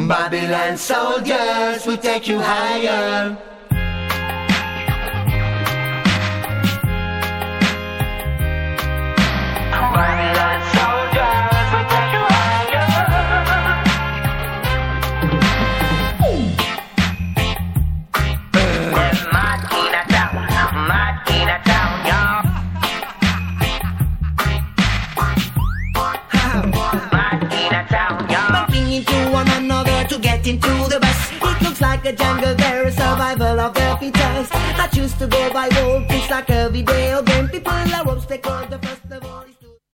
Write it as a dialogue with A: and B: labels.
A: Babylon soldiers will take you higher. Babylon soldiers will take you higher. Mad in a town, y'all. Mad in a town, y'all.
B: Bumping into one another to get into the bus. It looks like a jungle, there is survival of the fittest. I choose to go by road, it's like a video game.